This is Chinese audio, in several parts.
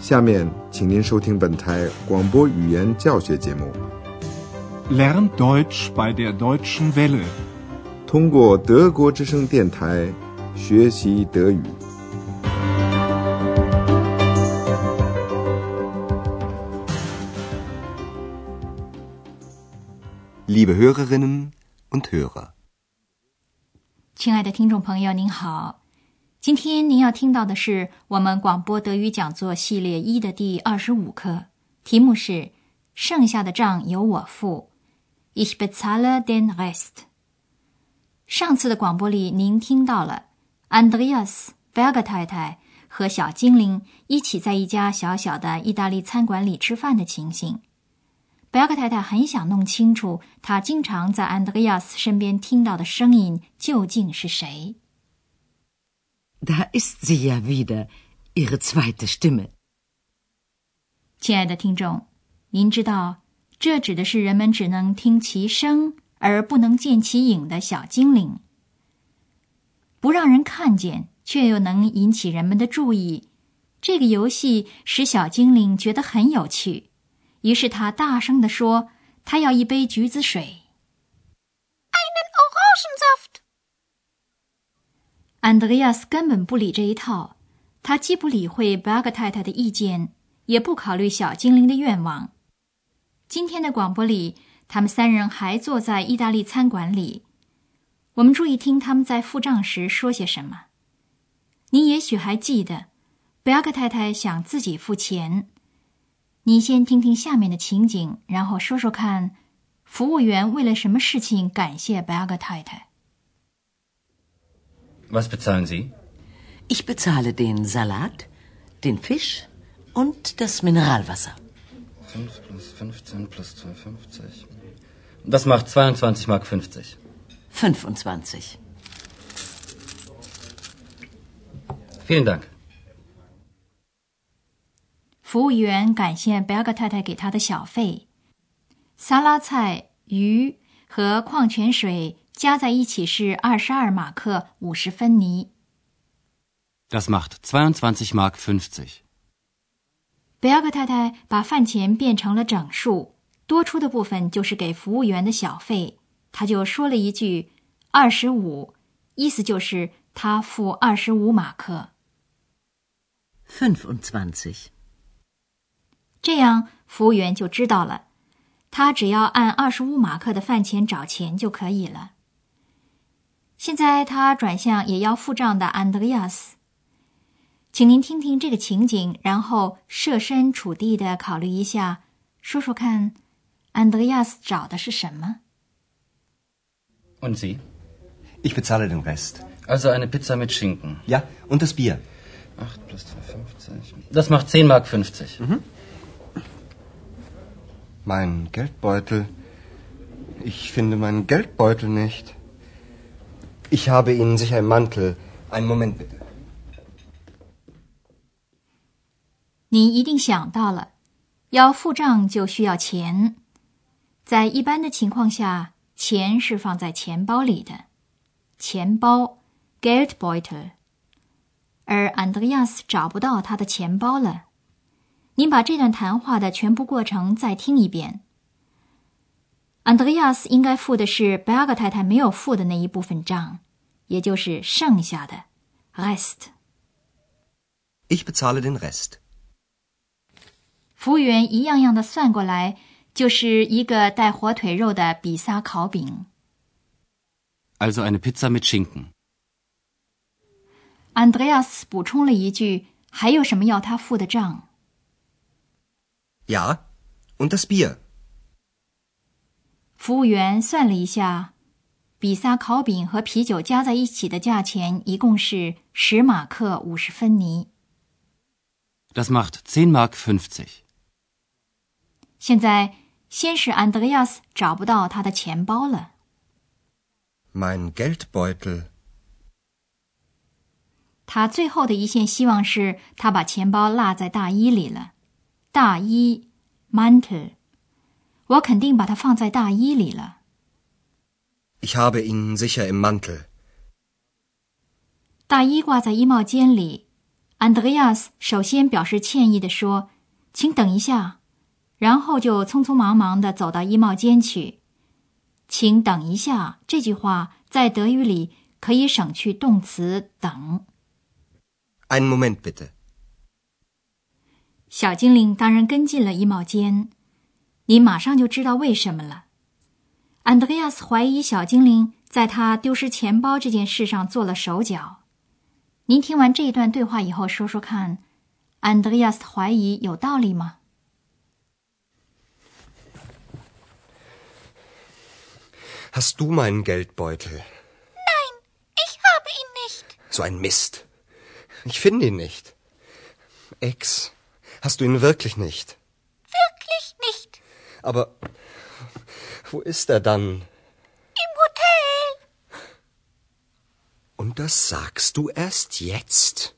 下面，请您收听本台广播语言教学节目。 Lern Deutsch bei der Deutschen Welle。 通过德国之声电台学习德语。 Liebe Hörerinnen und Hörer， 亲爱的听众朋友，您好。今天您要听到的是我们广播德语讲座系列1的第25课，题目是剩下的账由我付。Ich bezahle den Rest。上次的广播里您听到了 Andreas Berger 太太和小精灵一起在一家小小的意大利餐馆里吃饭的情形。Berger 太太很想弄清楚她经常在 Andreas 身边听到的声音究竟是谁。 Da ist sie ja wieder, ihre zweite Stimme。 亲爱的听众，您知道这指的是人们只能听其声而不能见其影的小精灵。不让人看见却又能引起人们的注意，这个游戏使小精灵觉得很有趣，于是他大声地说他要一杯橘子水。 Einen Orangensaft。 Andreas 根本不理这一套，他既不理会 Berger 太太的意见，也不考虑小精灵的愿望。今天的广播里，他们三人还坐在意大利餐馆里。我们注意听他们在付账时说些什么。你也许还记得 Berger 太太想自己付钱。你先听听下面的情景，然后说说看服务员为了什么事情感谢 Berger 太太。 Was bezahlen Sie? Ich bezahle den Salat, den Fisch und das Mineralwasser. 5 plus 15 plus 2,50. Das macht 22,50 Mark. 25. Vielen Dank. 服务员感谢 Berger 太太给他的小费。沙拉菜、鱼和矿泉水加在一起是22马克50分尼。 Das macht 22 Mark 50. Berger 太太把饭钱变成了整数，多出的部分就是给服务员的小费。他就说了一句25，意思就是他付25马克。 25。 这样服务员就知道了，他只要按25马克的饭钱找钱就可以了。现在他转向也要付账的 Andreas， 请您听听这个情景，然后设身处地地考虑一下，说说看 Andreas 找的是什么。 Und Sie? Ich bezahle den Rest. Also eine Pizza mit Schinken. Ja, und das Bier. 8 plus 2,50. Das macht 10 Mark 50. Mein Geldbeutel. Ich finde meinen Geldbeutel nicht. Ich habe ihn sicher im Mantel. Einen Moment bitte. 你一定想到了，要付账就需要钱。在一般的情况下，钱是放在钱包里的，钱包 Geldbeutel。 而 Andreas 找不到他的钱包了。您把这段谈话的全部过程再听一遍。Andreas 应该付的是 Berger 太太没有付的那一部分账，也就是剩下的 Rest。 Ich bezahle den Rest。 服务员一样样的算过来，就是一个带火腿肉的比萨烤饼。 Also eine Pizza mit Schinken. Andreas 补充了一句，还有什么要他付的账？ Ja, und das Bier。 服务员算了一下，比萨烤饼和啤酒加在一起的价钱一共是10马克50分尼。 Das macht 10 Mark 50. 现在先是 Andreas 找不到他的钱包了。 Mein Geldbeutel。 他最后的一线希望是他把钱包落在大衣里了。大衣 Mantel， 我肯定把它放在大衣里了。 Ich habe ihn sicher im Mantel。 大衣挂在衣帽间里， Andreas 首先表示歉意地说：“请等一下。”然后就匆匆忙忙地走到衣帽间去。请等一下，这句话在德语里可以省去动词等。 Einen Moment bitte。 小精灵当然跟进了衣帽间，你马上就知道为什么了。Andreas 怀疑小精灵在他丢失钱包这件事上做了手脚。您听完这一段对话以后说说看， Andreas 的怀疑有道理吗？ Hast du meinen Geldbeutel? Nein, ich habe ihn nicht. So ein Mist. Ich finde ihn nicht. Ex, hast du ihn wirklich nicht? Wirklich nicht. Aber wo ist er dann? Im Hotel. Und das sagst du erst jetzt?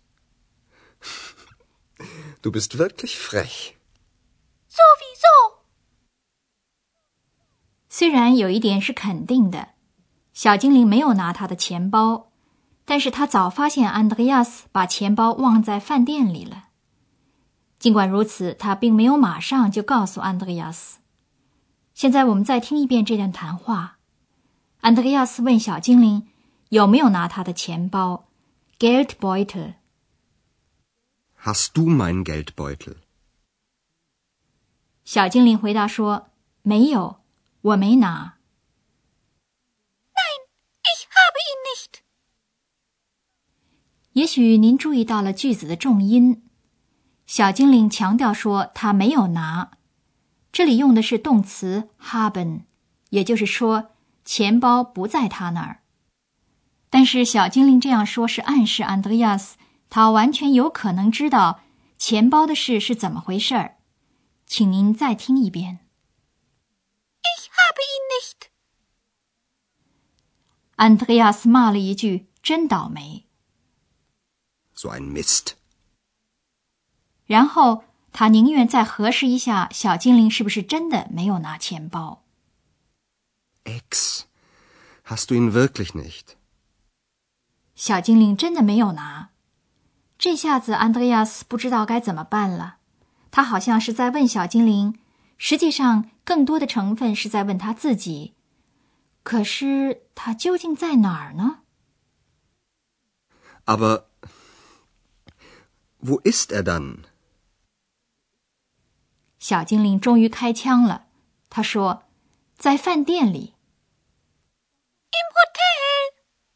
Du bist wirklich frech. Sowieso. 虽然有一点是肯定的，小精灵没有拿他的钱包，但是他早发现安德烈亚斯把钱包忘在饭店里了。尽管如此，他并没有马上就告诉安德烈亚斯。现在我们再听一遍这段谈话。安德烈亚斯问小精灵有没有拿他的钱包 Geldbeutel。 Hast du meinen Geldbeutel? 小精灵回答说没有，我没拿。 Nein, ich habe ihn nicht. 也许您注意到了句子的重音，小精灵强调说他没有拿，这里用的是动词 haben， 也就是说钱包不在他那儿。但是小精灵这样说是暗示安德烈亚斯他完全有可能知道钱包的事是怎么回事儿。请您再听一遍。 Ich habe ihn nicht. 安德烈亚斯骂了一句真倒霉， So ein Mist. 然后他宁愿再核实一下小精灵是不是真的没有拿钱包。 Ex, hast du ihn wirklich nicht? 小精灵真的没有拿。这下子安德烈亚斯不知道该怎么办了，他好像是在问小精灵，实际上更多的成分是在问他自己，可是他究竟在哪儿呢？ Aber wo ist er dann? 小精灵终于开枪了，他说在饭店里。 Im Hotel.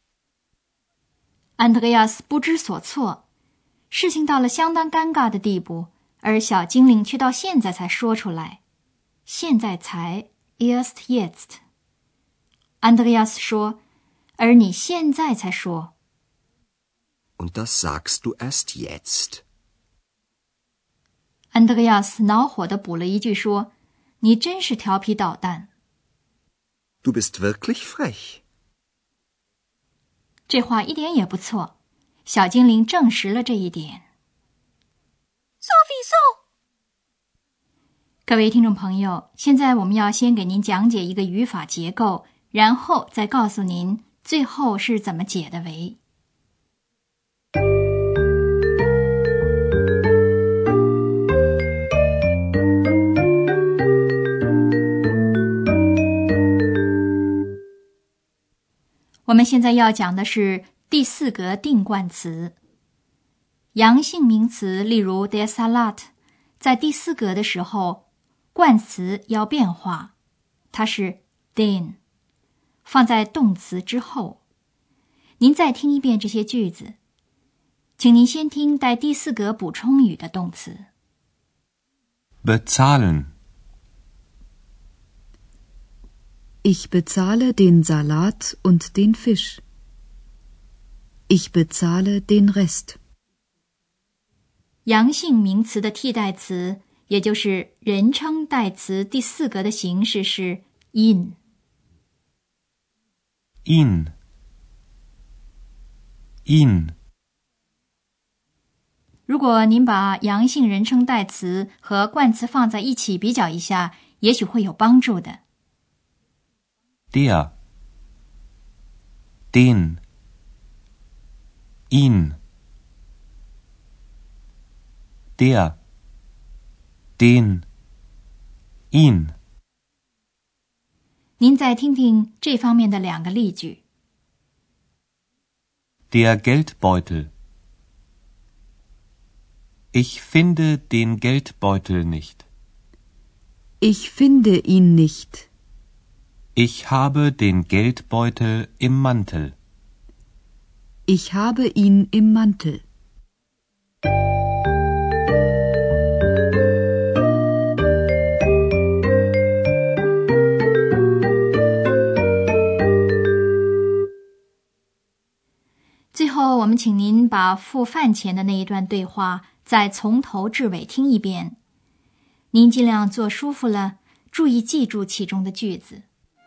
安德烈亚斯不知所措，事情到了相当尴尬的地步，而小精灵却到现在才说出来，现在才 erst jetzt。 安德烈亚斯说，而你现在才说。 Und das sagst du erst jetzt. 安德烈亚斯恼火地补了一句说，你真是调皮捣蛋。 Du bist wirklich frech. 这话一点也不错，小精灵证实了这一点。 Sowieso. 各位听众朋友，现在我们要先给您讲解一个语法结构，然后再告诉您最后是怎么解的围。我们现在要讲的是第四格定冠词。阳性名词例如 der Salat 在第四格的时候，冠词要变化，它是 den， 放在动词之后。您再听一遍这些句子，请您先听带第四格补充语的动词。 Bezahlen. Ich bezahle den Salat und den Fisch. Ich bezahle den Rest. 阳性名词的替代词，也就是人称代词第四格的形式是 ihn。 Ihn. Ihn. 如果您把阳性人称代词和冠词放在一起比较一下，也许会有帮助的。 Der. Den. Ihn. der, den, ihn。 您再听听这方面的2个例句。 Der Geldbeutel. Ich finde den Geldbeutel nicht. Ich finde ihn nicht. Ich habe den Geldbeutel im Mantel. Ich habe ihn im Mantel. 最后，我们请您把付饭钱的那一段对话再从头至尾听一遍。您尽量坐舒服了，注意记住其中的句子。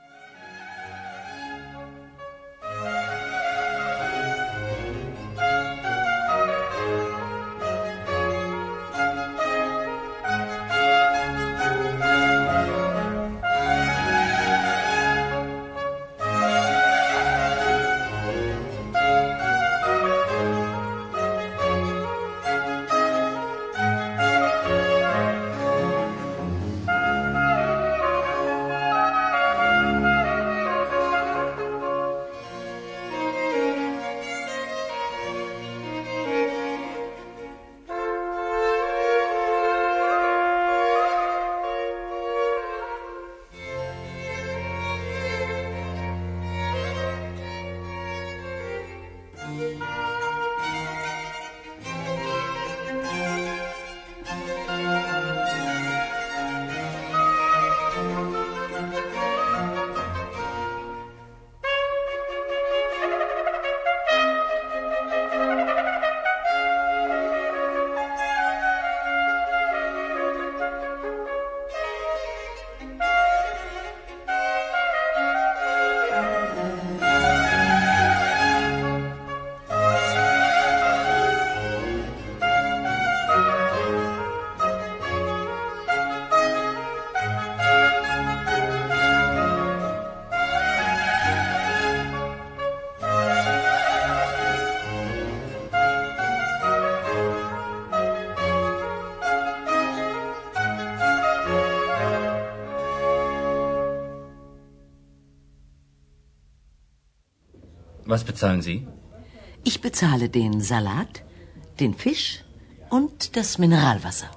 Was bezahlen Sie? Ich bezahle den Salat, den Fisch und das Mineralwasser.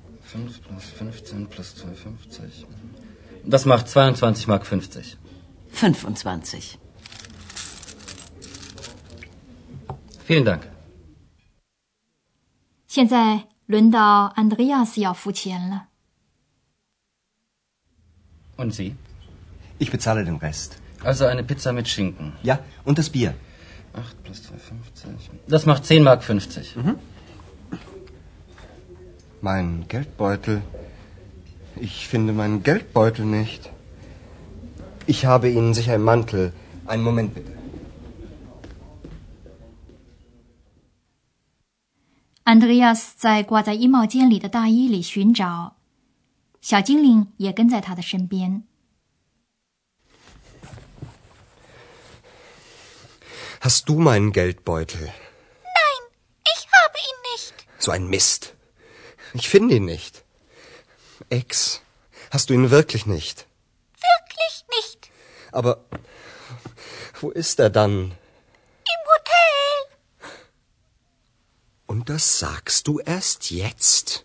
5 plus 15 plus 2,50. Das macht 22 Mark 50. 25. Vielen Dank. 现在轮到安德烈亚斯要付钱了。 Und Sie? Ich bezahle den Rest. Also eine Pizza mit Schinken. Ja, und das Bier. 8 plus 2,50. Das macht 10 Mark 50. Mein Geldbeutel. Ich finde meinen Geldbeutel nicht. Ich habe Ihnen sicher im Mantel. Einen Moment bitte. 安德烈亚斯在挂在衣帽间里的大衣里寻找，小精灵也跟在他的身边。 Hast du meinen Geldbeutel? Nein, ich habe ihn nicht. So ein Mist. Ich finde ihn nicht. Ex, hast du ihn wirklich nicht? Wirklich nicht. Aber wo ist er dann? Im Hotel. Und das sagst du erst jetzt?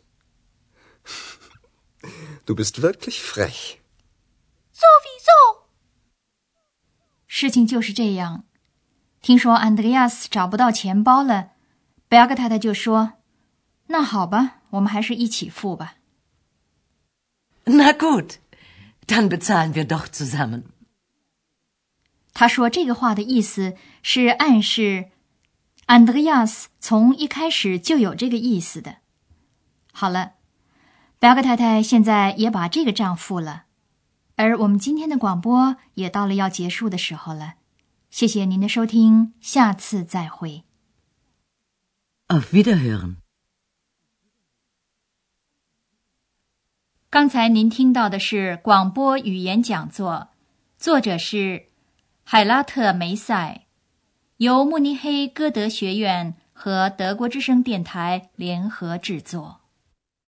Du bist wirklich frech. Sowieso. 事情就是这样。听说安德烈亚斯找不到钱包了，贝尔格太太就说：“那好吧，我们还是一起付吧。” Na gut, dann bezahlen wir doch zusammen. 他说这个话的意思是暗示安德烈亚斯从一开始就有这个意思的。好了，贝尔格太太现在也把这个账付了，而我们今天的广播也到了要结束的时候了。谢谢您的收听，下次再会。 Auf Wiederhören. 刚才您听到的是广播语言讲座，作者是海拉特·梅塞，由慕尼黑歌德学院和德国之声电台联合制作。